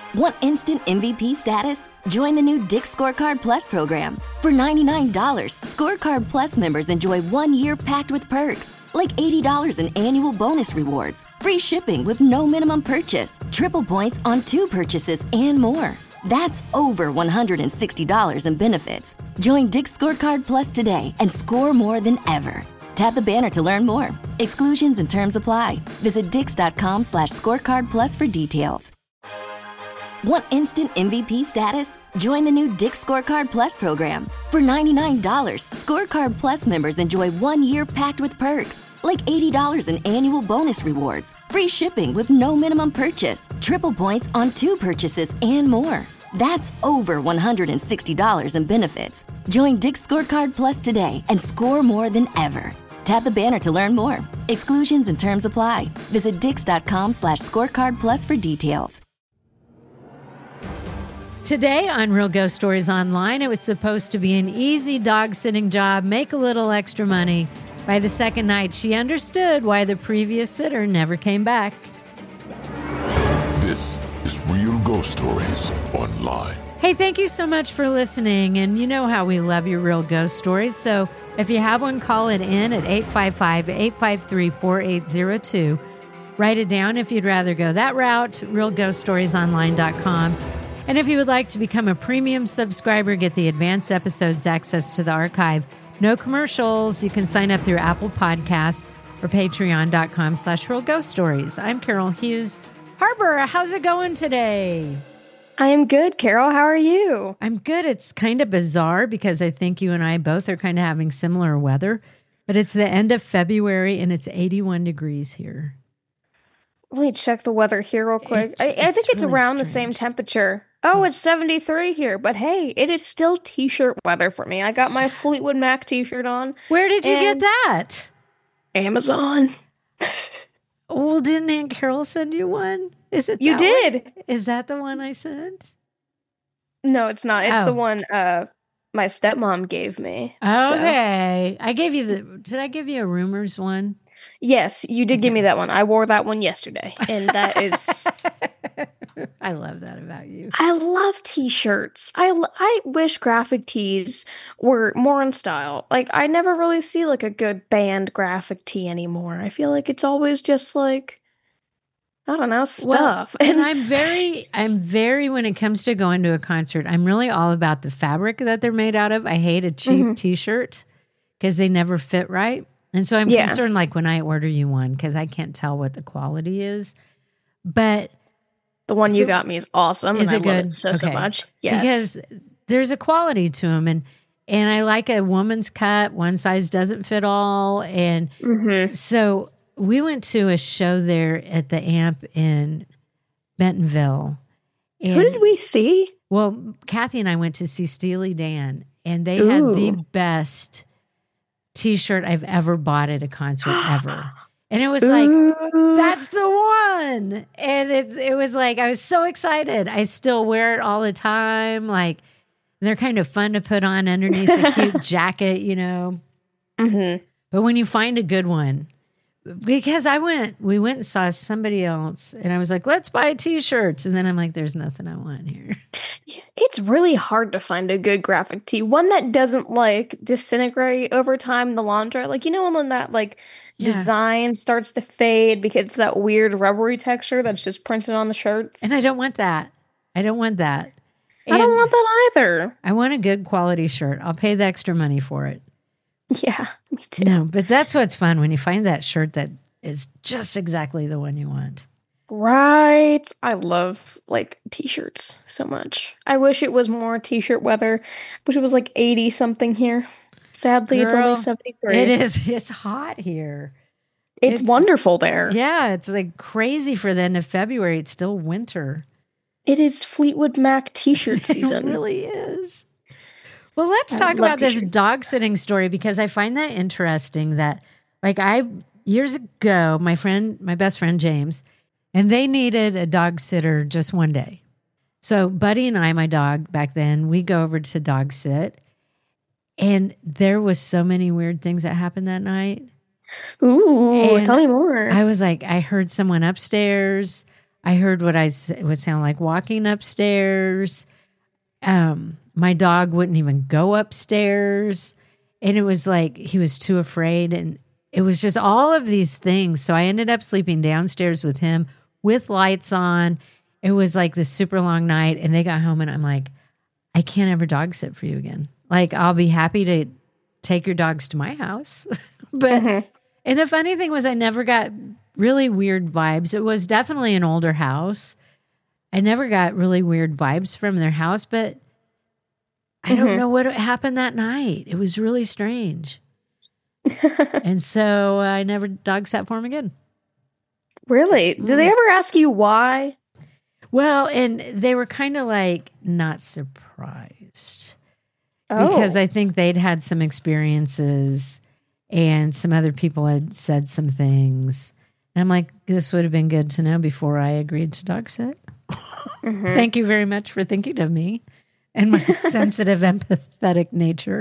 Want instant MVP status? Join the new Dick's Scorecard Plus program. For $99, Scorecard Plus members enjoy 1 year packed with perks, like $80 in annual bonus rewards, free shipping with no minimum purchase, triple points on 2 purchases, and more. That's over $160 in benefits. Join Dick's Scorecard Plus today and score more than ever. Tap the banner to learn more. Exclusions and terms apply. Visit dix.com/scorecard plus for details. Want instant MVP status? Join the new Dick's Scorecard Plus program. For $99, Scorecard Plus members enjoy 1 year packed with perks, like $80 in annual bonus rewards, free shipping with no minimum purchase, triple points on 2 purchases, and more. That's over $160 in benefits. Join Dick's Scorecard Plus today and score more than ever. Tap the banner to learn more. Exclusions and terms apply. Visit dix.com/scorecard plus for details. Today on Real Ghost Stories Online, it was supposed to be an easy dog-sitting job, make a little extra money. By the second night, she understood why the previous sitter never came back. This is Real Ghost Stories Online. Hey, thank you so much for listening, and you know how we love your real ghost stories, so if you have one, call it in at 855-853-4802. Write it down if you'd rather go that route, realghoststoriesonline.com. And if you would like to become a premium subscriber, get the advanced episodes, access to the archive, no commercials, you can sign up through Apple Podcasts or patreon.com/realghoststories. I'm Carol Hughes. Harbor, how's it going today? I am good, Carol. How are you? I'm good. It's kind of bizarre because I think you and I both are kind of having similar weather, but it's the end of February and it's 81 degrees here. Let me check the weather here real quick. I think it's really around the strange. same temperature. Oh, it's 73 here, but hey, it is still t-shirt weather for me. I got my Fleetwood Mac t-shirt on. Where did you get that? Amazon. Well, didn't Aunt Carol send you one? Is it You that did. one? Is that the one I sent? No, it's not. It's Oh. the one my stepmom gave me. Okay. Did I give you a rumors one? Yes, you did give me that one. I wore that one yesterday, and that is... I love that about you. I love t-shirts. I wish graphic tees were more in style. Like, I never really see, like, a good band graphic tee anymore. I feel like it's always just, like, I don't know, stuff. Well, and I'm very, when it comes to going to a concert, I'm really all about the fabric that they're made out of. I hate a cheap t-shirt because they never fit right. And so I'm concerned, like, when I order you one, because I can't tell what the quality is. But the one you got me is awesome. Is and it I love good? it so much. Yes. Because there's a quality to them. And I like a woman's cut. One size doesn't fit all. And so we went to a show there at the AMP in Bentonville. And, who did we see? Well, Kathy and I went to see Steely Dan. And they had the best t-shirt I've ever bought at a concert ever. And it was like, that's the one. And it was like, I was so excited. I still wear it all the time. Like, they're kind of fun to put on underneath the cute jacket, you know. But when you find a good one, because we went and saw somebody else and I was like, let's buy t-shirts. And then I'm like, there's nothing I want here. It's really hard to find a good graphic tee. One that doesn't, like, disintegrate over time in the laundry. Like, you know, when that, like, design starts to fade because it's that weird rubbery texture that's just printed on the shirts. And I don't want that. I don't want that either. I want a good quality shirt. I'll pay the extra money for it. Yeah, me too. No, but that's what's fun when you find that shirt that is just exactly the one you want. Right. I love, like, t-shirts so much. I wish it was more t-shirt weather. Wish it was like 80 something here. Sadly, it's only 73. It is. It's hot here. It's wonderful there. Yeah, it's like crazy for the end of February. It's still winter. It is Fleetwood Mac t-shirt season. It really is. Well, let's talk about this dog sitting story because I find that interesting that, like, years ago, my best friend James, and they needed a dog sitter just one day. So Buddy and I, my dog back then, we go over to dog sit, and there was so many weird things that happened that night. Ooh, And tell me more. I was like, I heard someone upstairs. I heard what would sound like walking upstairs. My dog wouldn't even go upstairs. And it was like he was too afraid. And it was just all of these things. So I ended up sleeping downstairs with him with lights on. It was like this super long night. And they got home and I'm like, I can't ever dog sit for you again. Like, I'll be happy to take your dogs to my house. But, and the funny thing was I never got really weird vibes. It was definitely an older house. I never got really weird vibes from their house, but I don't know what happened that night. It was really strange. And so I never dog sat for him again. Really? Did they ever ask you why? Well, and they were kind of like not surprised because I think they'd had some experiences and some other people had said some things. And I'm like, this would have been good to know before I agreed to dog sit. Thank you very much for thinking of me and my sensitive, empathetic nature.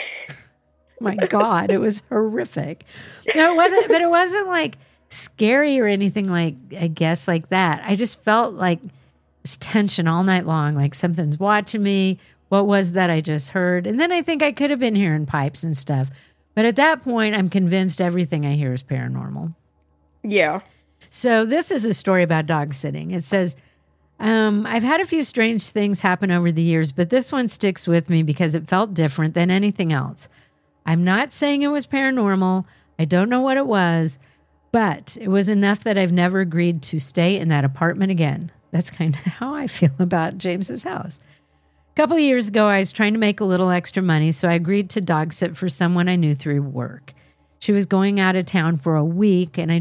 My God, it was horrific. No, it wasn't, but it wasn't like scary or anything like, I guess, like that. I just felt like this tension all night long, like something's watching me. What was that I just heard? And then I think I could have been hearing pipes and stuff. But at that point, I'm convinced everything I hear is paranormal. Yeah. So this is a story about dog sitting. It says, I've had a few strange things happen over the years, but this one sticks with me because it felt different than anything else. I'm not saying it was paranormal. I don't know what it was, but it was enough that I've never agreed to stay in that apartment again. That's kind of how I feel about James's house. A couple of years ago, I was trying to make a little extra money, so I agreed to dog sit for someone I knew through work. She was going out of town for a week, and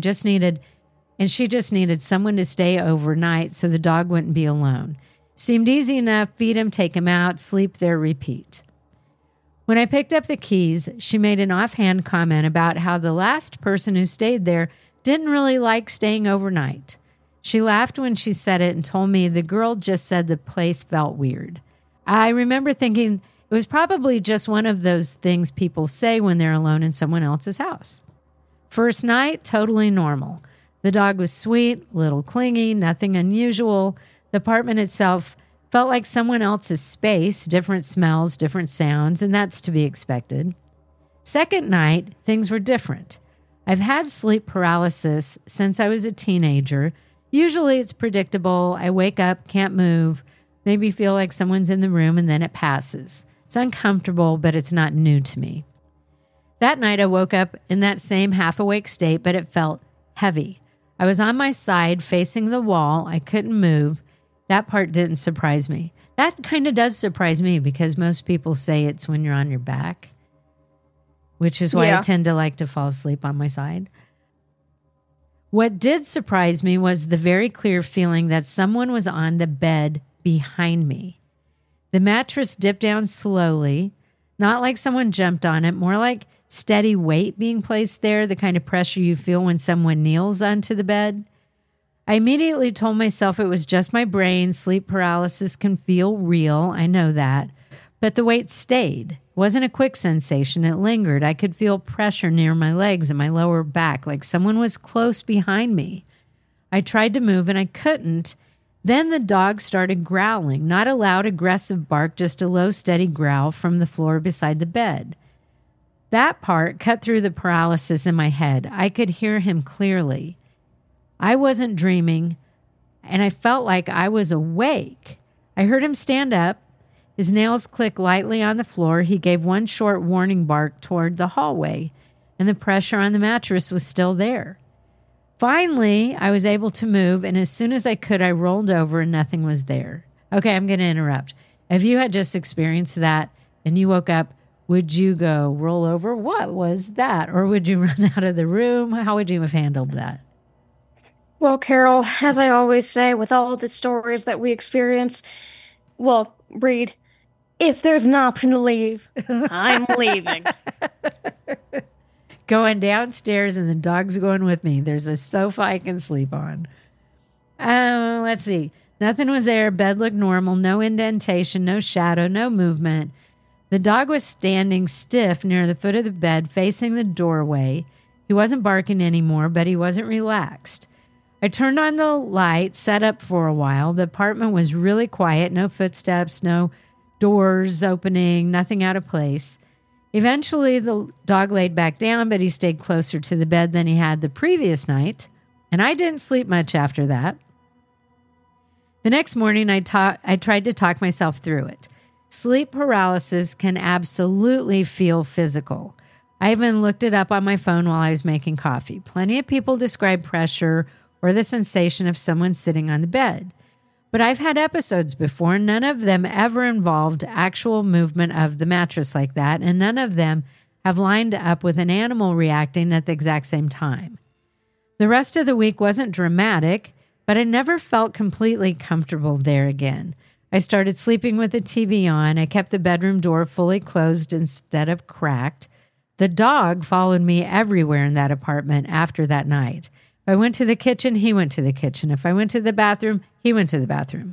she just needed someone to stay overnight so the dog wouldn't be alone. Seemed easy enough, feed him, take him out, sleep there, repeat. When I picked up the keys, she made an offhand comment about how the last person who stayed there didn't really like staying overnight. She laughed when she said it and told me the girl just said the place felt weird. I remember thinking it was probably just one of those things people say when they're alone in someone else's house. First night, totally normal. The dog was sweet, little clingy, nothing unusual. The apartment itself felt like someone else's space, different smells, different sounds, and that's to be expected. Second night, things were different. I've had sleep paralysis since I was a teenager. Usually it's predictable. I wake up, can't move, maybe feel like someone's in the room, and then it passes. It's uncomfortable, but it's not new to me. That night I woke up in that same half-awake state, but it felt heavy. I was on my side, facing the wall. I couldn't move. That part didn't surprise me. That kind of does surprise me because most people say it's when you're on your back, which is why I tend to like to fall asleep on my side. What did surprise me was the very clear feeling that someone was on the bed behind me. The mattress dipped down slowly, not like someone jumped on it, more like steady weight being placed there, the kind of pressure you feel when someone kneels onto the bed. I immediately told myself it was just my brain. Sleep paralysis can feel real. I know that. But the weight stayed. It wasn't a quick sensation. It lingered. I could feel pressure near my legs and my lower back, like someone was close behind me. I tried to move and I couldn't. Then the dog started growling, not a loud, aggressive bark, just a low, steady growl from the floor beside the bed. That part cut through the paralysis in my head. I could hear him clearly. I wasn't dreaming, and I felt like I was awake. I heard him stand up. His nails clicked lightly on the floor. He gave one short warning bark toward the hallway, and the pressure on the mattress was still there. Finally, I was able to move, and as soon as I could, I rolled over and nothing was there. Okay, I'm going to interrupt. If you had just experienced that and you woke up, would you go roll over? What was that? Or would you run out of the room? How would you have handled that? Well, Carol, as I always say, with all the stories that we experience, well, Reed, if there's an option to leave, I'm leaving. Going downstairs and the dog's going with me. There's a sofa I can sleep on. Let's see. Nothing was there. Bed looked normal. No indentation, no shadow, no movement. The dog was standing stiff near the foot of the bed, facing the doorway. He wasn't barking anymore, but he wasn't relaxed. I turned on the light, sat up for a while. The apartment was really quiet, no footsteps, no doors opening, nothing out of place. Eventually, the dog laid back down, but he stayed closer to the bed than he had the previous night, and I didn't sleep much after that. The next morning, I tried to talk myself through it. Sleep paralysis can absolutely feel physical. I even looked it up on my phone while I was making coffee. Plenty of people describe pressure or the sensation of someone sitting on the bed. But I've had episodes before, and none of them ever involved actual movement of the mattress like that, and none of them have lined up with an animal reacting at the exact same time. The rest of the week wasn't dramatic, but I never felt completely comfortable there again. I started sleeping with the TV on. I kept the bedroom door fully closed instead of cracked. The dog followed me everywhere in that apartment after that night. If I went to the kitchen, he went to the kitchen. If I went to the bathroom, he went to the bathroom.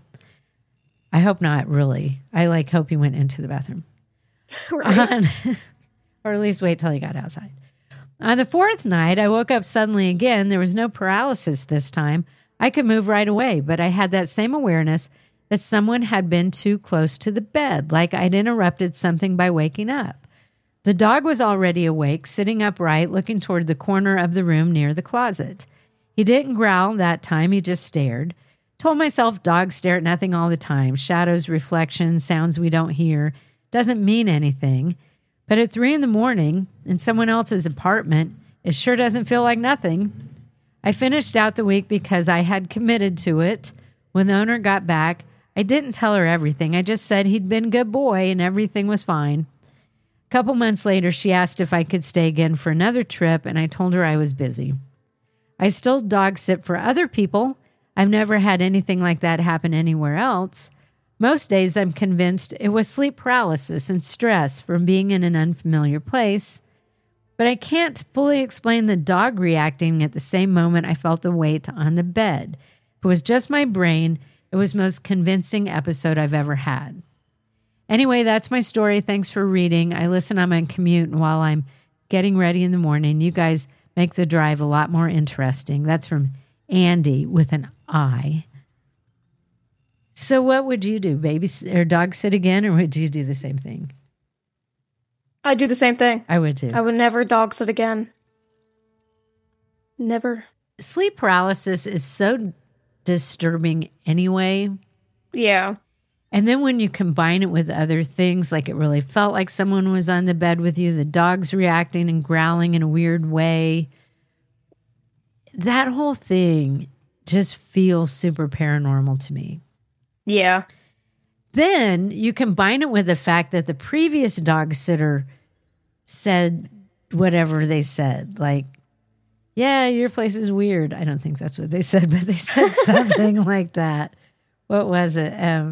I hope not, really. I hope he went into the bathroom. Right. Or at least wait till he got outside. On the fourth night, I woke up suddenly again. There was no paralysis this time. I could move right away, but I had that same awareness that someone had been too close to the bed, like I'd interrupted something by waking up. The dog was already awake, sitting upright, looking toward the corner of the room near the closet. He didn't growl that time, he just stared. Told myself dogs stare at nothing all the time. Shadows, reflections, sounds we don't hear. Doesn't mean anything. But at 3 a.m. in someone else's apartment, it sure doesn't feel like nothing. I finished out the week because I had committed to it. When the owner got back, I didn't tell her everything. I just said he'd been a good boy and everything was fine. A couple months later, she asked if I could stay again for another trip, and I told her I was busy. I still dog sit for other people. I've never had anything like that happen anywhere else. Most days I'm convinced it was sleep paralysis and stress from being in an unfamiliar place. But I can't fully explain the dog reacting at the same moment I felt the weight on the bed. If it was just my brain, it was the most convincing episode I've ever had. Anyway, that's my story. Thanks for reading. I listen on my commute and while I'm getting ready in the morning. You guys make the drive a lot more interesting. That's from Andy with an I. So what would you do? Baby or dog sit again, or would you do the same thing? I'd do the same thing. I would too. I would never dog sit again. Never. Sleep paralysis is so disturbing anyway. Yeah. And then when you combine it with other things, like it really felt like someone was on the bed with you, the dog's reacting and growling in a weird way, that whole thing just feels super paranormal to me. Yeah. Then you combine it with the fact that the previous dog sitter said whatever they said, like, yeah, your place is weird. I don't think that's what they said, but they said something like that. What was it?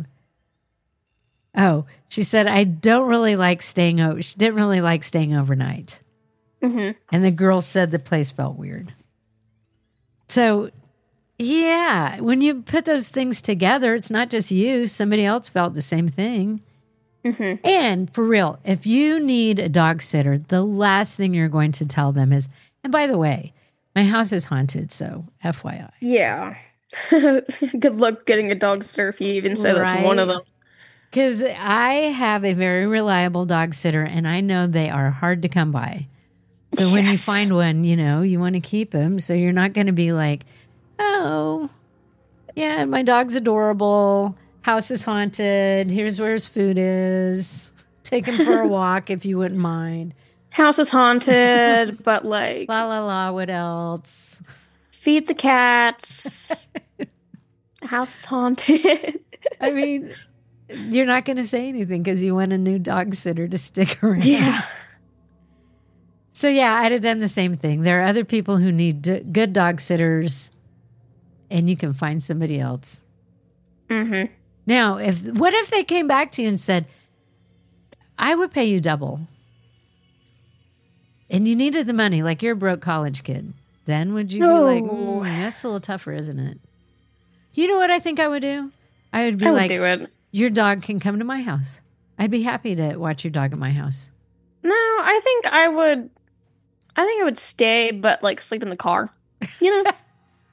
She said, I don't really like staying over. She didn't really like staying overnight. Mm-hmm. And the girl said the place felt weird. So, yeah, when you put those things together, it's not just you. Somebody else felt the same thing. Mm-hmm. And for real, if you need a dog sitter, the last thing you're going to tell them is, and by the way, my house is haunted, so FYI. Yeah. Good luck getting a dog sitter if you even say that's one of them. Because I have a very reliable dog sitter, and I know they are hard to come by. So when you find one, you want to keep him. So you're not going to be like, oh, yeah, my dog's adorable. House is haunted. Here's where his food is. Take him for a walk if you wouldn't mind. House is haunted, but like... La, la, la, what else? Feed the cats. House is haunted. I mean... You're not going to say anything because you want a new dog sitter to stick around. Yeah. So, yeah, I'd have done the same thing. There are other people who need good dog sitters, and you can find somebody else. Mm-hmm. Now, what if they came back to you and said, I would pay you double, and you needed the money, like you're a broke college kid. Then would you be like, that's a little tougher, isn't it? You know what I think I would do? I would be like, your dog can come to my house. I'd be happy to watch your dog at my house. No, I think I would stay, but like sleep in the car.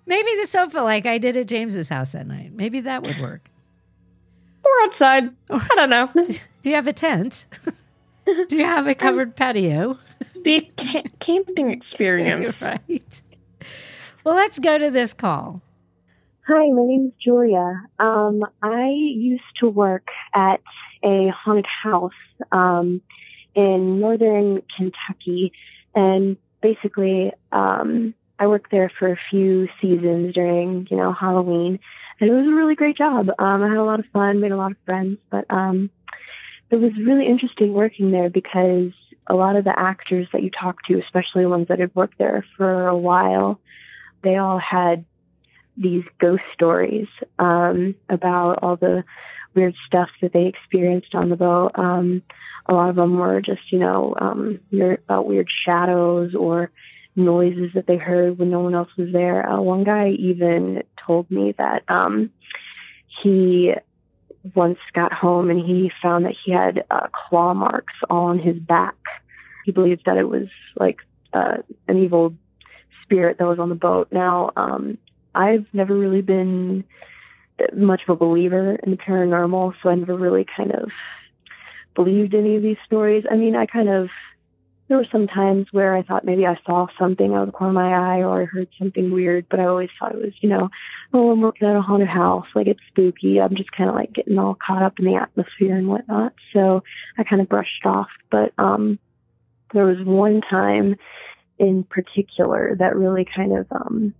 Maybe the sofa like I did at James's house that night. Maybe that would work. Or outside. I don't know. Do you have a tent? Do you have a covered patio? Be a camping experience. Right. Well, let's go to this call. Hi, my name is Julia. I used to work at a haunted house in northern Kentucky, and basically I worked there for a few seasons during, Halloween, and it was a really great job. I had a lot of fun, made a lot of friends, but it was really interesting working there because a lot of the actors that you talk to, especially the ones that had worked there for a while, they all had these ghost stories about all the weird stuff that they experienced on the boat. A lot of them were just, about weird shadows or noises that they heard when no one else was there. One guy even told me that he once got home and he found that he had claw marks all on his back. He believed that it was like an evil spirit that was on the boat. Now, I've never really been much of a believer in the paranormal, so I never really kind of believed any of these stories. I mean, there were some times where I thought maybe I saw something out of the corner of my eye or I heard something weird, but I always thought it was, I'm working at a haunted house, like it's spooky. I'm just kind of like getting all caught up in the atmosphere and whatnot. So I kind of brushed off. But there was one time in particular that really kind of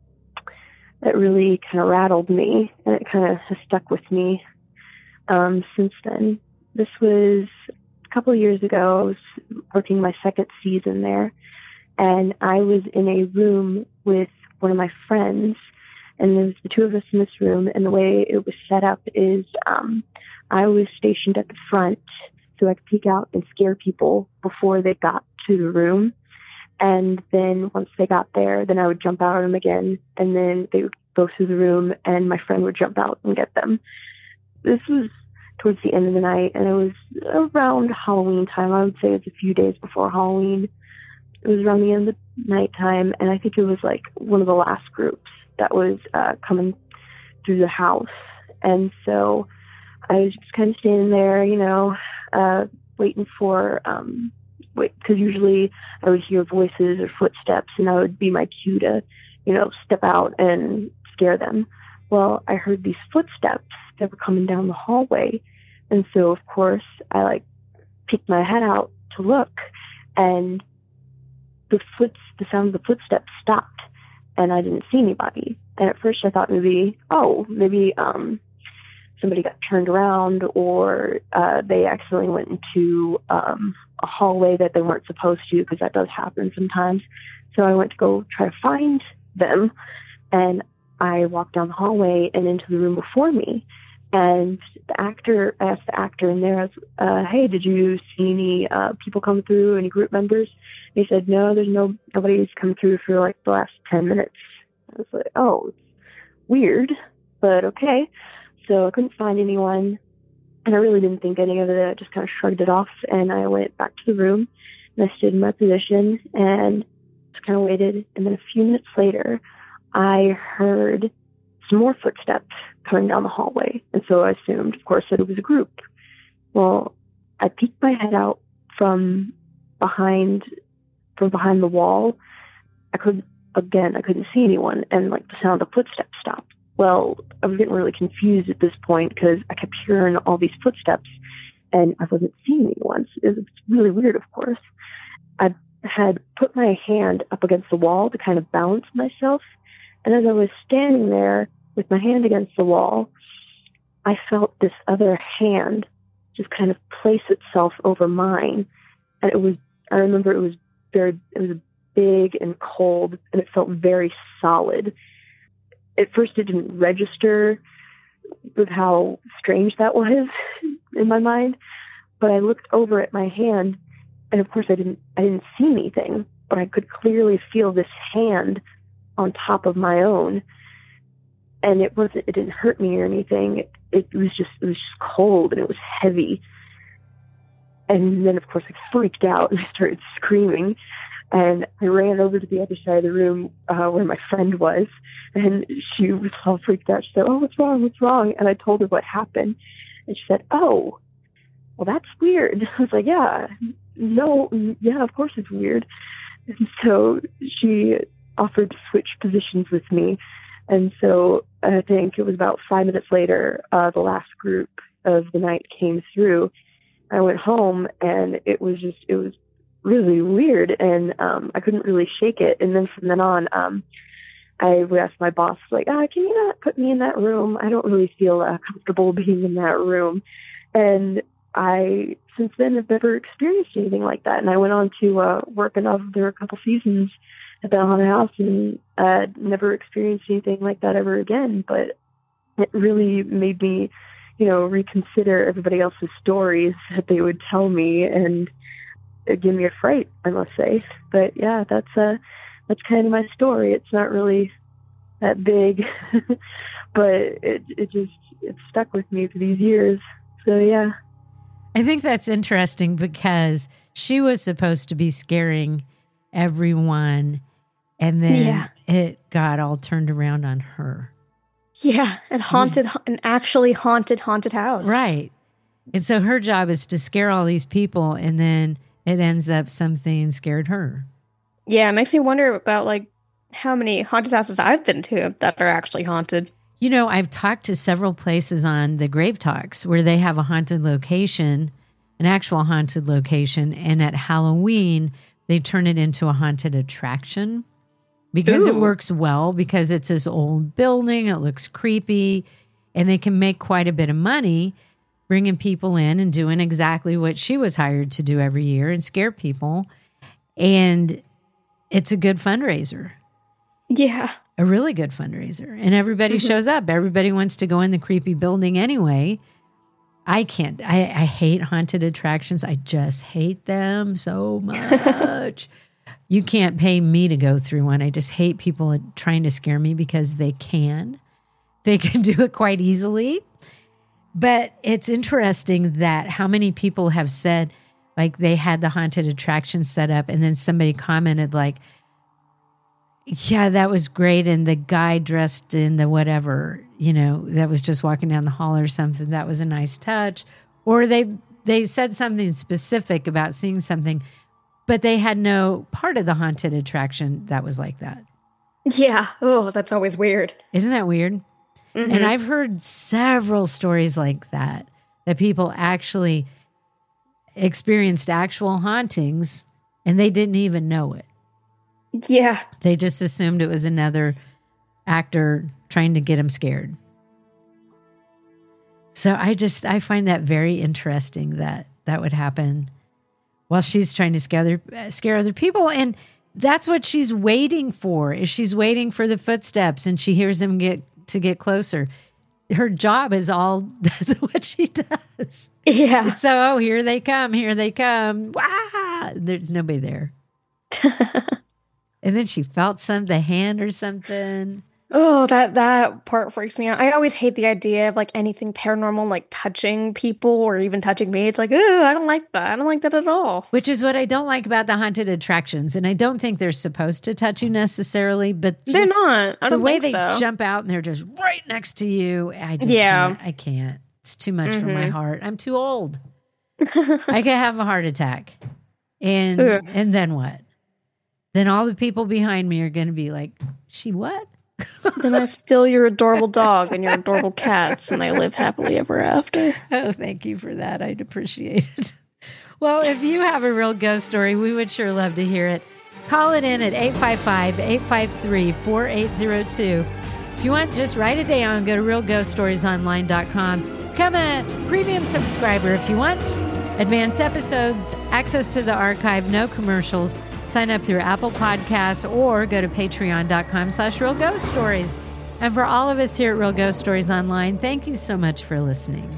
rattled me, and it kind of has stuck with me since then. This was a couple of years ago. I was working my second season there, and I was in a room with one of my friends, and there was the two of us in this room, and the way it was set up is I was stationed at the front so I could peek out and scare people before they got to the room. And then once they got there, then I would jump out at them again, and then they would go through the room, and my friend would jump out and get them. This was towards the end of the night, and it was around Halloween time. I would say it was a few days before Halloween. It was around the end of the night time, and I think it was like one of the last groups that was coming through the house. And so I was just kind of standing there, waiting for because usually I would hear voices or footsteps, and that would be my cue to, step out and scare them. Well, I heard these footsteps that were coming down the hallway, and so of course I peeked my head out to look, and the sound of the footsteps stopped, and I didn't see anybody. And at first I thought maybe somebody got turned around, or they accidentally went into a hallway that they weren't supposed to, because that does happen sometimes. So I went to go try to find them, and I walked down the hallway and into the room before me. And I asked the actor in there, hey, did you see any people come through, any group members? And he said, no, there's nobody's come through for like the last 10 minutes. I was like, oh, it's weird, but okay. So I couldn't find anyone, and I really didn't think any of it. I just kind of shrugged it off, and I went back to the room, and I stood in my position and just kind of waited. And then a few minutes later, I heard some more footsteps coming down the hallway, and so I assumed, of course, that it was a group. Well, I peeked my head out from behind the wall. I couldn't see anyone, and the sound of footsteps stopped. Well, I was getting really confused at this point because I kept hearing all these footsteps and I wasn't seeing anyone. It was really weird, of course. I had put my hand up against the wall to kind of balance myself. And as I was standing there with my hand against the wall, I felt this other hand just kind of place itself over mine. And I remember it was big and cold, and it felt very solid. At first it didn't register with how strange that was in my mind, but I looked over at my hand, and of course I didn't see anything, but I could clearly feel this hand on top of my own, and it didn't hurt me or anything. It was just cold, and it was heavy. And then of course I freaked out and I started screaming, And I ran over to the other side of the room where my friend was, and she was all freaked out. She said, "Oh, what's wrong? What's wrong?" And I told her what happened. And she said, "Oh, well, that's weird." I was like, "Yeah, no, yeah, of course it's weird." And so she offered to switch positions with me. And so I think it was about 5 minutes later, the last group of the night came through. I went home, and it was really weird, and I couldn't really shake it. And then from then on, I would ask my boss, like, can you not put me in that room? I don't really feel comfortable being in that room. And I, since then, have never experienced anything like that. And I went on to work there a couple seasons at the haunted house, and never experienced anything like that ever again. But it really made me, reconsider everybody else's stories that they would tell me, and it gave me a fright, I must say. But yeah, that's kind of my story. It's not really that big, but it stuck with me for these years. So yeah. I think that's interesting because she was supposed to be scaring everyone, and then it got all turned around on her. Yeah, an actually haunted house. Right. And so her job is to scare all these people, and then it ends up something scared her. Yeah, it makes me wonder about like how many haunted houses I've been to that are actually haunted. I've talked to several places on the Grave Talks where they have a haunted location, an actual haunted location, and at Halloween they turn it into a haunted attraction because it works well, because it's this old building, it looks creepy, and they can make quite a bit of money bringing people in and doing exactly what she was hired to do every year and scare people. And it's a good fundraiser. Yeah. A really good fundraiser. And everybody shows up. Everybody wants to go in the creepy building anyway. I can't. I hate haunted attractions. I just hate them so much. You can't pay me to go through one. I just hate people trying to scare me because they can. They can do it quite easily. But it's interesting that how many people have said, like, they had the haunted attraction set up, and then somebody commented, like, yeah, that was great. And the guy dressed in the whatever, that was just walking down the hall or something, that was a nice touch. Or they said something specific about seeing something, but they had no part of the haunted attraction that was like that. Yeah. Oh, that's always weird. Isn't that weird? Mm-hmm. And I've heard several stories like that people actually experienced actual hauntings and they didn't even know it. Yeah. They just assumed it was another actor trying to get them scared. So I find that very interesting that would happen while she's trying to scare other people. And that's what she's waiting for, is she's waiting for the footsteps, and she hears them get closer. Her job is that's what she does. Yeah. So, here they come. Wow. There's nobody there. And then she felt the hand or something. Oh, that part freaks me out. I always hate the idea of like anything paranormal, like touching people or even touching me. It's like, oh, I don't like that. I don't like that at all. Which is what I don't like about the haunted attractions. And I don't think they're supposed to touch you necessarily, but they're not. I don't think so. The way they jump out and they're just right next to you, I just can't. I can't. It's too much for my heart. I'm too old. I could have a heart attack. And then what? Then all the people behind me are going to be like, she what? Then I steal your adorable dog and your adorable cats, and they live happily ever after. Oh, thank you for that. I'd appreciate it. Well, if you have a real ghost story, we would sure love to hear it. Call it in at 855-853-4802. If you want, just write it down. Go to realghoststoriesonline.com. Become a premium subscriber if you want. Advanced episodes, access to the archive, no commercials. Sign up through Apple Podcasts or go to patreon.com/realghoststories. And for all of us here at Real Ghost Stories Online, thank you so much for listening.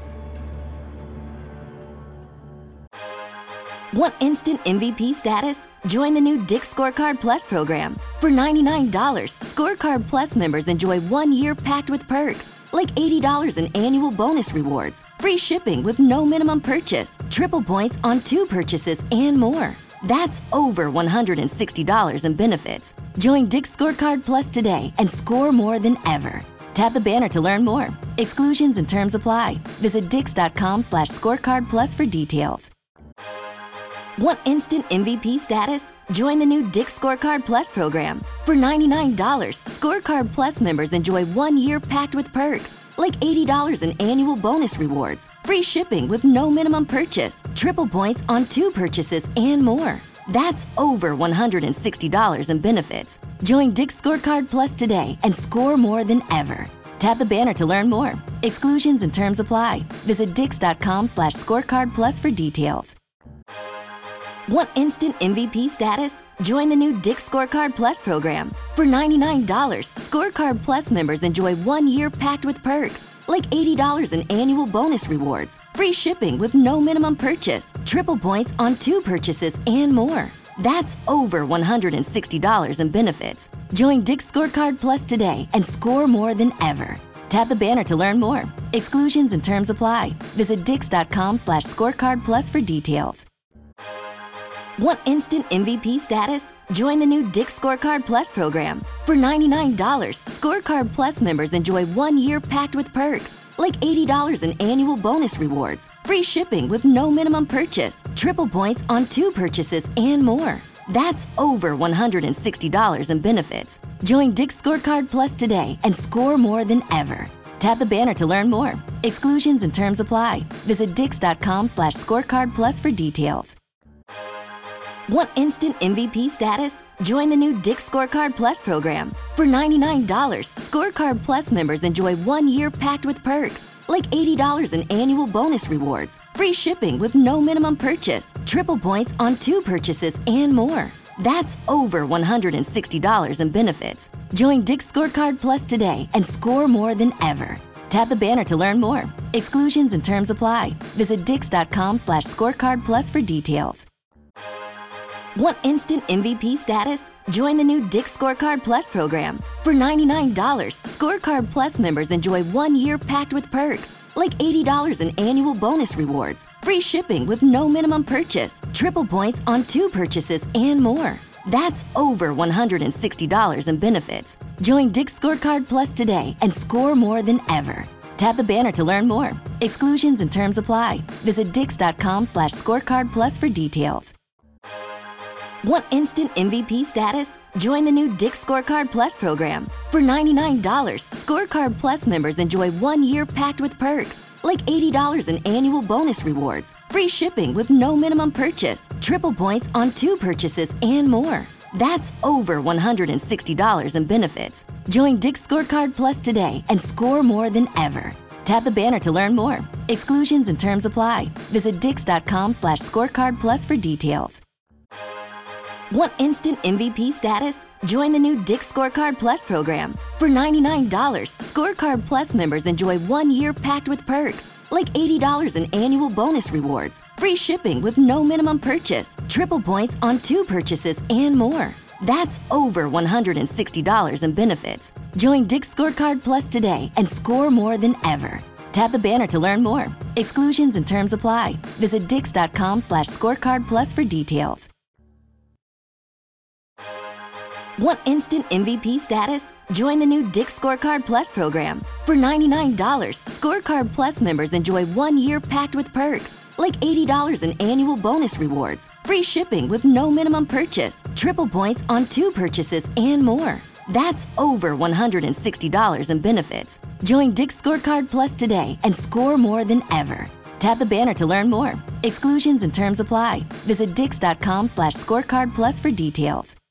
Want instant MVP status? Join the new Dick's Scorecard Plus program. For $99, Scorecard Plus members enjoy 1 year packed with perks, like $80 in annual bonus rewards, free shipping with no minimum purchase, triple points on 2 purchases, and more. That's over $160 in benefits. Join Dick's Scorecard Plus today and score more than ever. Tap the banner to learn more. Exclusions and terms apply. Visit dix.com/scorecard plus for details. Want instant MVP status? Join the new Dick's Scorecard Plus program. For $99, Scorecard Plus members enjoy 1 year packed with perks, like $80 in annual bonus rewards, free shipping with no minimum purchase, triple points on 2 purchases, and more. That's over $160 in benefits. Join Dick's Scorecard Plus today and score more than ever. Tap the banner to learn more. Exclusions and terms apply. Visit dix.com/scorecard plus for details. Want instant MVP status? Join the new Dick's Scorecard Plus program. For $99, Scorecard Plus members enjoy 1 year packed with perks, like $80 in annual bonus rewards, free shipping with no minimum purchase, triple points on 2 purchases, and more. That's over $160 in benefits. Join Dick's Scorecard Plus today and score more than ever. Tap the banner to learn more. Exclusions and terms apply. Visit dix.com/scorecard plus for details. Want instant MVP status? Join the new Dick's Scorecard Plus program. For $99, Scorecard Plus members enjoy 1 year packed with perks, like $80 in annual bonus rewards, free shipping with no minimum purchase, triple points on 2 purchases, and more. That's over $160 in benefits. Join Dick's Scorecard Plus today and score more than ever. Tap the banner to learn more. Exclusions and terms apply. Visit dix.com/scorecard plus for details. Want instant MVP status? Join the new Dick's Scorecard Plus program. For $99, Scorecard Plus members enjoy 1 year packed with perks, like $80 in annual bonus rewards, free shipping with no minimum purchase, triple points on 2 purchases, and more. That's over $160 in benefits. Join Dick's Scorecard Plus today and score more than ever. Tap the banner to learn more. Exclusions and terms apply. Visit dix.com/scorecard plus for details. Want instant MVP status? Join the new Dick's Scorecard Plus program. For $99, Scorecard Plus members enjoy 1 year packed with perks, like $80 in annual bonus rewards, free shipping with no minimum purchase, triple points on 2 purchases, and more. That's over $160 in benefits. Join Dick's Scorecard Plus today and score more than ever. Tap the banner to learn more. Exclusions and terms apply. Visit dix.com/scorecard plus for details. Want instant MVP status? Join the new Dick's Scorecard Plus program. For $99, Scorecard Plus members enjoy 1 year packed with perks, like $80 in annual bonus rewards, free shipping with no minimum purchase, triple points on 2 purchases, and more. That's over $160 in benefits. Join Dick's Scorecard Plus today and score more than ever. Tap the banner to learn more. Exclusions and terms apply. Visit dix.com/scorecard plus for details. Want instant MVP status? Join the new Dick's Scorecard Plus program. For $99, Scorecard Plus members enjoy 1 year packed with perks, like $80 in annual bonus rewards, free shipping with no minimum purchase, triple points on 2 purchases, and more. That's over $160 in benefits. Join Dick's Scorecard Plus today and score more than ever. Tap the banner to learn more. Exclusions and terms apply. Visit dix.com/scorecard plus for details. Want instant MVP status? Join the new Dick's Scorecard Plus program. For $99, Scorecard Plus members enjoy 1 year packed with perks, like $80 in annual bonus rewards, free shipping with no minimum purchase, triple points on 2 purchases, and more. That's over $160 in benefits. Join Dick's Scorecard Plus today and score more than ever. Tap the banner to learn more. Exclusions and terms apply. Visit dix.com/scorecard plus for details.